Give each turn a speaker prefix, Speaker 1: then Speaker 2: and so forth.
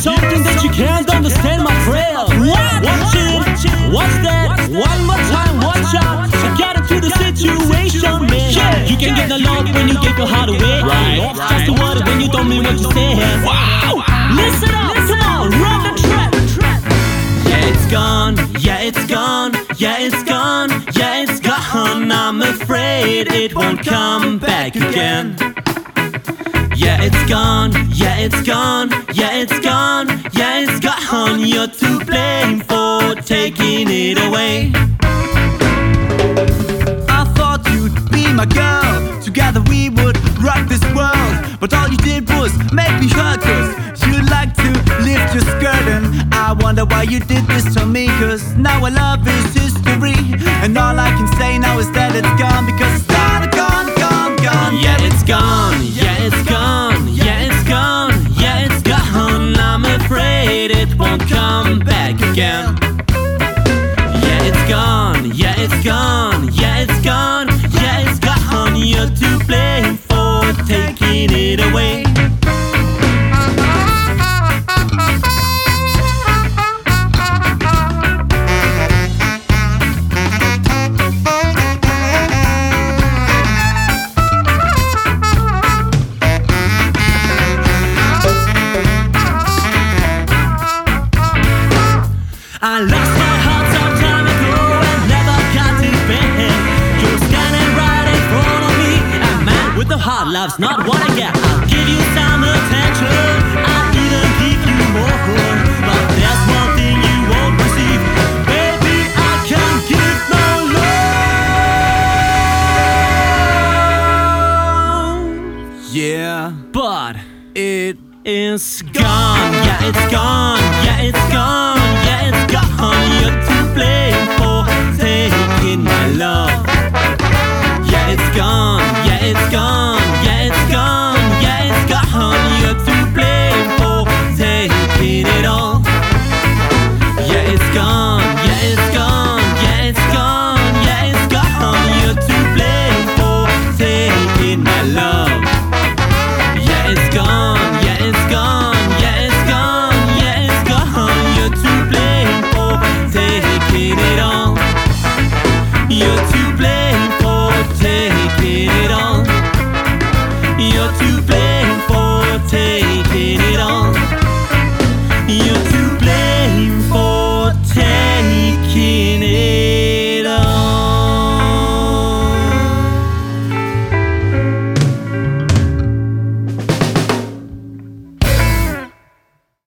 Speaker 1: something that you can't understand, my friend. What? Watch it, watch that. One more time, watch out. I got into the situation, man. You can get the love when you give your heart away. Love's just a word when you don't mean what you say. Wow. Listen up, come on, run the track. Yeah, it's gone, yeah, it's gone, yeah, it's gone, yeah, it's gone. I'm afraid it won't come back again. Yeah, it's gone, yeah, it's gone, yeah, it's gone, yeah, it's gone. You're to blame for taking it away.
Speaker 2: I thought you'd be my girl, together we would rock this world. But all you did was make me hurt, 'cause you like to lift your skirt. And I wonder why you did this to me, 'cause now our love is history. And all I can say now is that it's gone, because it's gone, gone, gone, gone.
Speaker 1: Yeah, it's gone, yeah, it's gone, yeah, it's gone, yeah, it's gone. I'm afraid it won't come back again. Yeah, it's gone, yeah, it's gone, yeah, it's gone, yeah, it's gone. You're to blame for taking it away. I lost my heart some time ago and never got it back. You're standing right in front of me. A man with a heart love's not what I get. I'll give you some attention, I'll even give you more. But there's one thing you won't receive. Baby, I can't give no love.
Speaker 2: Yeah,
Speaker 1: But
Speaker 2: it
Speaker 1: it's gone, yeah, it's gone, yeah, it's gone, yeah, it's gone. You're to blame for taking my love. Yeah, it's gone, yeah, it's gone, yeah, it's gone.